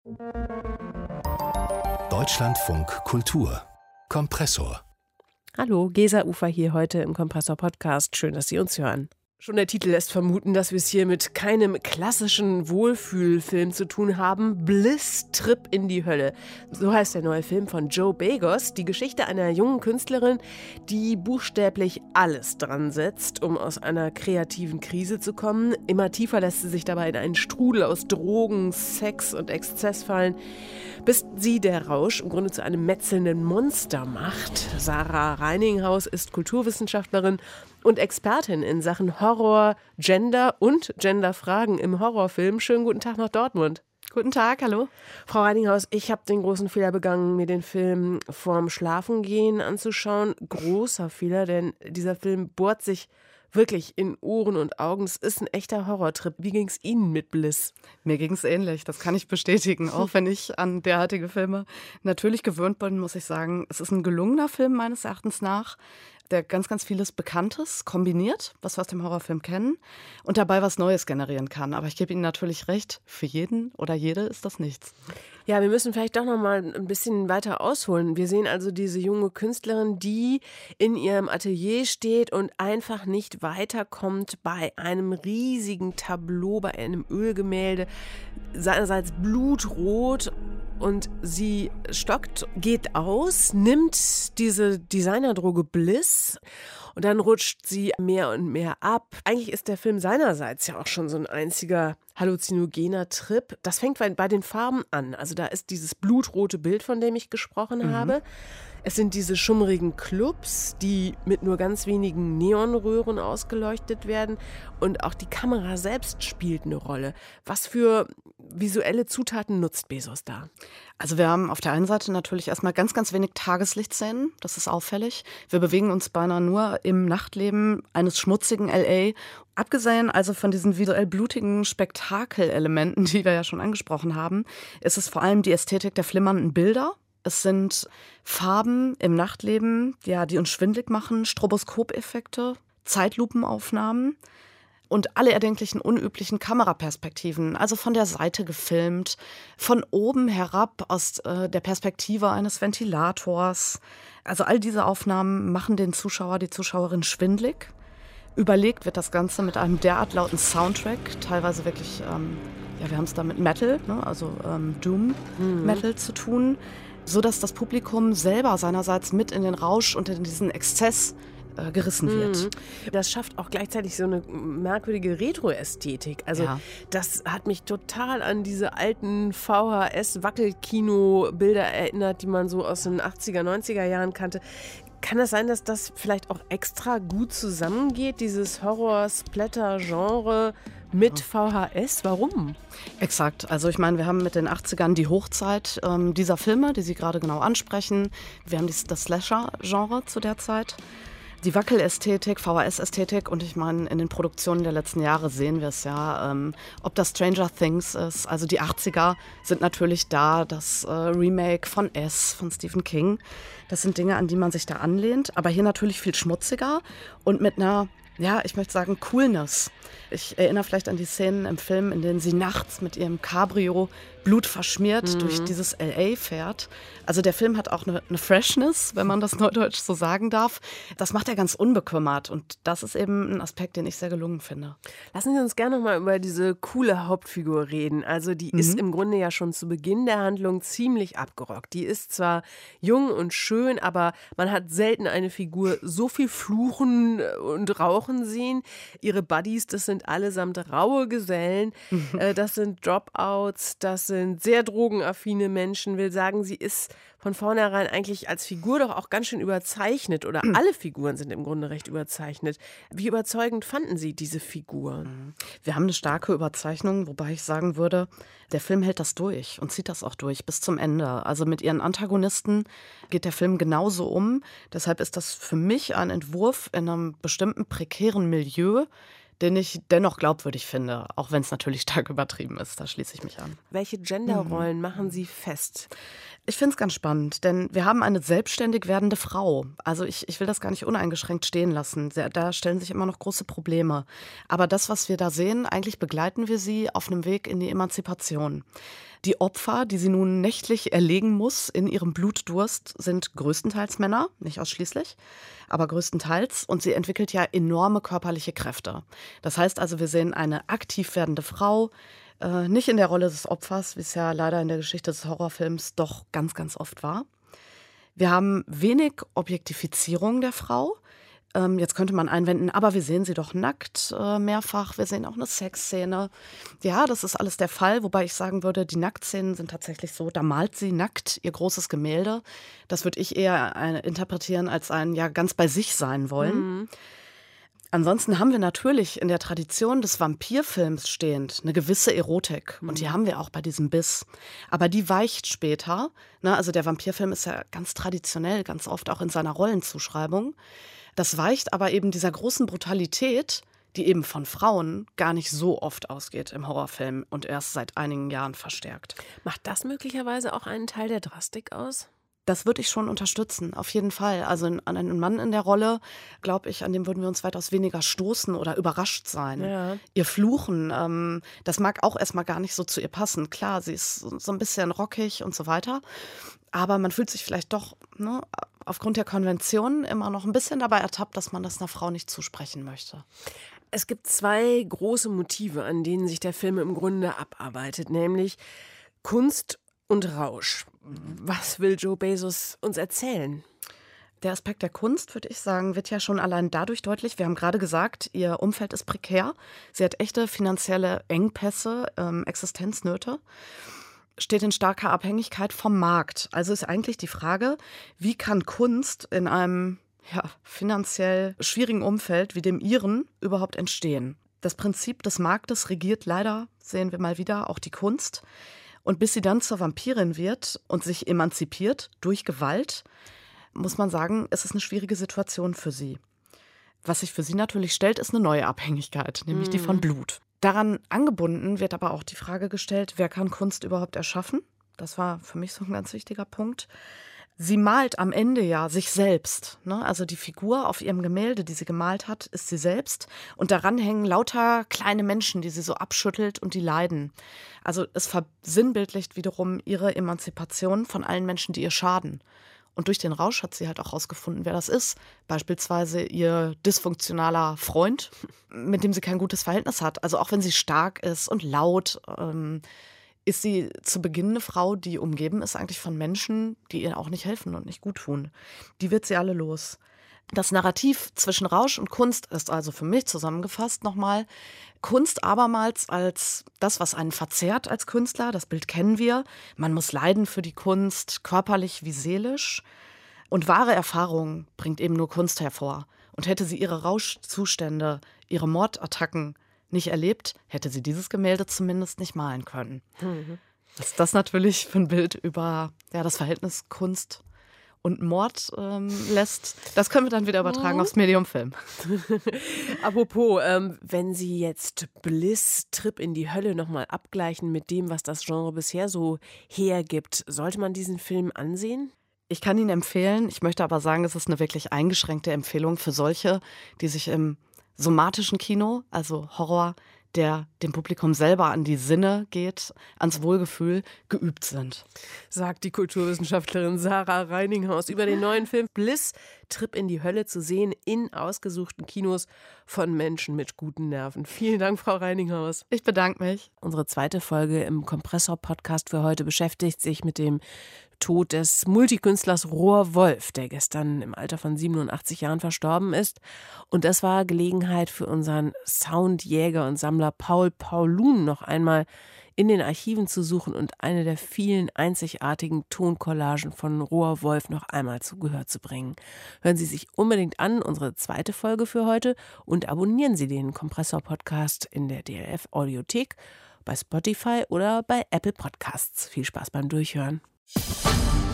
Deutschlandfunk Kultur Kompressor. Hallo, Gesa Ufer hier heute im Kompressor-Podcast. Schön, dass Sie uns hören. Schon der Titel lässt vermuten, dass wir es hier mit keinem klassischen Wohlfühlfilm zu tun haben. Bliss, Trip in die Hölle. So heißt der neue Film von Joe Begos. Die Geschichte einer jungen Künstlerin, die buchstäblich alles dran setzt, um aus einer kreativen Krise zu kommen. Immer tiefer lässt sie sich dabei in einen Strudel aus Drogen, Sex und Exzess fallen, bis sie der Rausch im Grunde zu einem metzelnden Monster macht. Sarah Reininghaus ist Kulturwissenschaftlerin und Expertin in Sachen Horror, Gender und Genderfragen im Horrorfilm. Schönen guten Tag nach Dortmund. Guten Tag, hallo. Frau Reininghaus, ich habe den großen Fehler begangen, mir den Film vorm Schlafengehen anzuschauen. Großer Fehler, denn dieser Film bohrt sich wirklich in Ohren und Augen. Es ist ein echter Horrortrip. Wie ging es Ihnen mit Bliss? Mir ging es ähnlich, das kann ich bestätigen. Auch wenn ich an derartige Filme natürlich gewöhnt bin, muss ich sagen, es ist ein gelungener Film meines Erachtens nach, der ganz, ganz vieles Bekanntes kombiniert, was wir aus dem Horrorfilm kennen, und dabei was Neues generieren kann. Aber ich gebe Ihnen natürlich recht, für jeden oder jede ist das nichts. Ja, wir müssen vielleicht doch noch mal ein bisschen weiter ausholen. Wir sehen also diese junge Künstlerin, die in ihrem Atelier steht und einfach nicht weiterkommt bei einem riesigen Tableau, bei einem Ölgemälde, seinerseits blutrot. Und sie stockt, geht aus, nimmt diese Designerdroge Bliss und dann rutscht sie mehr und mehr ab. Eigentlich ist der Film seinerseits ja auch schon so ein einziger halluzinogener Trip. Das fängt bei den Farben an. Also da ist dieses blutrote Bild, von dem ich gesprochen habe. Es sind diese schummrigen Clubs, die mit nur ganz wenigen Neonröhren ausgeleuchtet werden. Und auch die Kamera selbst spielt eine Rolle. Was für visuelle Zutaten nutzt Bezos da? Also wir haben auf der einen Seite natürlich erstmal ganz, ganz wenig Tageslichtszenen. Das ist auffällig. Wir bewegen uns beinahe nur im Nachtleben eines schmutzigen L.A. Abgesehen also von diesen visuell blutigen Spektakelelementen, die wir ja schon angesprochen haben, ist es vor allem die Ästhetik der flimmernden Bilder. Es sind Farben im Nachtleben, ja, die uns schwindelig machen, Stroboskopeffekte, Zeitlupenaufnahmen und alle erdenklichen unüblichen Kameraperspektiven, also von der Seite gefilmt, von oben herab aus der Perspektive eines Ventilators. Also all diese Aufnahmen machen den Zuschauer, die Zuschauerin schwindelig. Überlegt wird das Ganze mit einem derart lauten Soundtrack, teilweise wirklich, wir haben es da mit Metal, ne, also Doom-Metal zu tun, sodass das Publikum selber seinerseits mit in den Rausch und in diesen Exzess gerissen wird. Das schafft auch gleichzeitig so eine merkwürdige Retro-Ästhetik. Also das hat mich total an diese alten VHS-Wackelkino-Bilder erinnert, die man so aus den 80er, 90er Jahren kannte. Kann es sein, dass das vielleicht auch extra gut zusammengeht, dieses Horror-Splatter-Genre mit VHS? Warum? Exakt. Also ich meine, wir haben mit den 80ern die Hochzeit dieser Filme, die Sie gerade genau ansprechen. Wir haben das Slasher-Genre zu der Zeit. Die Wackelästhetik, VHS-Ästhetik und ich meine, in den Produktionen der letzten Jahre sehen wir es ja, ob das Stranger Things ist, also die 80er sind natürlich da, das Remake von S, von Stephen King, das sind Dinge, an die man sich da anlehnt, aber hier natürlich viel schmutziger und mit einer, ja, ich möchte sagen, Coolness. Ich erinnere vielleicht an die Szenen im Film, in denen sie nachts mit ihrem Cabrio blutverschmiert durch dieses L.A. fährt. Also der Film hat auch eine Freshness, wenn man das neudeutsch so sagen darf. Das macht er ganz unbekümmert und das ist eben ein Aspekt, den ich sehr gelungen finde. Lassen Sie uns gerne noch mal über diese coole Hauptfigur reden. Also die ist im Grunde ja schon zu Beginn der Handlung ziemlich abgerockt. Die ist zwar jung und schön, aber man hat selten eine Figur so viel fluchen und rauchen sehen. Ihre Buddies, das sind allesamt raue Gesellen, das sind Dropouts, das sind sehr drogenaffine Menschen. Will sagen, sie ist von vornherein eigentlich als Figur doch auch ganz schön überzeichnet oder alle Figuren sind im Grunde recht überzeichnet. Wie überzeugend fanden Sie diese Figur? Wir haben eine starke Überzeichnung, wobei ich sagen würde, der Film hält das durch und zieht das auch durch bis zum Ende. Also mit ihren Antagonisten geht der Film genauso um. Deshalb ist das für mich ein Entwurf in einem bestimmten prekären Milieu, den ich dennoch glaubwürdig finde, auch wenn es natürlich stark übertrieben ist. Da schließe ich mich an. Welche Genderrollen machen Sie fest? Ich finde es ganz spannend, denn wir haben eine selbstständig werdende Frau. Also ich will das gar nicht uneingeschränkt stehen lassen. Da stellen sich immer noch große Probleme. Aber das, was wir da sehen, eigentlich begleiten wir sie auf einem Weg in die Emanzipation. Die Opfer, die sie nun nächtlich erlegen muss in ihrem Blutdurst, sind größtenteils Männer, nicht ausschließlich, aber größtenteils. Und sie entwickelt ja enorme körperliche Kräfte. Das heißt also, wir sehen eine aktiv werdende Frau, nicht in der Rolle des Opfers, wie es ja leider in der Geschichte des Horrorfilms doch ganz, ganz oft war. Wir haben wenig Objektifizierung der Frau. Jetzt könnte man einwenden, aber wir sehen sie doch nackt mehrfach. Wir sehen auch eine Sexszene. Ja, das ist alles der Fall, wobei ich sagen würde, die Nacktszenen sind tatsächlich so, da malt sie nackt ihr großes Gemälde. Das würde ich eher interpretieren als ein ja ganz bei sich sein wollen. Mhm. Ansonsten haben wir natürlich in der Tradition des Vampirfilms stehend eine gewisse Erotik. Und die haben wir auch bei diesem Biss. Aber die weicht später. Ne? Also der Vampirfilm ist ja ganz traditionell, ganz oft auch in seiner Rollenzuschreibung. Das weicht aber eben dieser großen Brutalität, die eben von Frauen gar nicht so oft ausgeht im Horrorfilm und erst seit einigen Jahren verstärkt. Macht das möglicherweise auch einen Teil der Drastik aus? Das würde ich schon unterstützen, auf jeden Fall. Also an einen Mann in der Rolle, glaube ich, an dem würden wir uns weitaus weniger stoßen oder überrascht sein. Ja. Ihr Fluchen, das mag auch erstmal gar nicht so zu ihr passen. Klar, sie ist so ein bisschen rockig und so weiter. Aber man fühlt sich vielleicht doch aufgrund der Konvention immer noch ein bisschen dabei ertappt, dass man das einer Frau nicht zusprechen möchte. Es gibt 2 große Motive, an denen sich der Film im Grunde abarbeitet, nämlich Kunst und Rausch. Was will Joe Bezos uns erzählen? Der Aspekt der Kunst, würde ich sagen, wird ja schon allein dadurch deutlich. Wir haben gerade gesagt, ihr Umfeld ist prekär. Sie hat echte finanzielle Engpässe, Existenznöte, steht in starker Abhängigkeit vom Markt. Also ist eigentlich die Frage, wie kann Kunst in einem finanziell schwierigen Umfeld wie dem ihren überhaupt entstehen? Das Prinzip des Marktes regiert leider, sehen wir mal wieder, auch die Kunst. Und bis sie dann zur Vampirin wird und sich emanzipiert durch Gewalt, muss man sagen, es ist eine schwierige Situation für sie. Was sich für sie natürlich stellt, ist eine neue Abhängigkeit, nämlich die von Blut. Daran angebunden wird aber auch die Frage gestellt, wer kann Kunst überhaupt erschaffen? Das war für mich so ein ganz wichtiger Punkt. Sie malt am Ende ja sich selbst, ne? Also die Figur auf ihrem Gemälde, die sie gemalt hat, ist sie selbst. Und daran hängen lauter kleine Menschen, die sie so abschüttelt und die leiden. Also es versinnbildlicht wiederum ihre Emanzipation von allen Menschen, die ihr schaden. Und durch den Rausch hat sie halt auch rausgefunden, wer das ist. Beispielsweise ihr dysfunktionaler Freund, mit dem sie kein gutes Verhältnis hat. Also auch wenn sie stark ist und laut, ist sie zu Beginn eine Frau, die umgeben ist eigentlich von Menschen, die ihr auch nicht helfen und nicht gut tun. Die wird sie alle los. Das Narrativ zwischen Rausch und Kunst ist also für mich zusammengefasst nochmal Kunst abermals als das, was einen verzehrt als Künstler. Das Bild kennen wir. Man muss leiden für die Kunst, körperlich wie seelisch. Und wahre Erfahrung bringt eben nur Kunst hervor. Und hätte sie ihre Rauschzustände, ihre Mordattacken nicht erlebt, hätte sie dieses Gemälde zumindest nicht malen können. Mhm. Was ist das natürlich für ein Bild über das Verhältnis Kunst und Mord lässt, das können wir dann wieder übertragen aufs Medium Film. Apropos, wenn Sie jetzt Bliss, Trip in die Hölle nochmal abgleichen mit dem, was das Genre bisher so hergibt, sollte man diesen Film ansehen? Ich kann ihn empfehlen. Ich möchte aber sagen, es ist eine wirklich eingeschränkte Empfehlung für solche, die sich im somatischen Kino, also Horror, der dem Publikum selber an die Sinne geht, ans Wohlgefühl, geübt sind. Sagt die Kulturwissenschaftlerin Sarah Reininghaus über den neuen Film Bliss, Trip in die Hölle, zu sehen in ausgesuchten Kinos von Menschen mit guten Nerven. Vielen Dank, Frau Reininghaus. Ich bedanke mich. Unsere zweite Folge im Kompressor-Podcast für heute beschäftigt sich mit dem Tod des Multikünstlers Roar Wolf, der gestern im Alter von 87 Jahren verstorben ist. Und das war Gelegenheit für unseren Soundjäger und Sammler Paul Paulun noch einmal in den Archiven zu suchen und eine der vielen einzigartigen Toncollagen von Roar Wolf noch einmal zu Gehör zu bringen. Hören Sie sich unbedingt an, unsere zweite Folge für heute, und abonnieren Sie den Kompressor-Podcast in der DLF-Audiothek, bei Spotify oder bei Apple Podcasts. Viel Spaß beim Durchhören.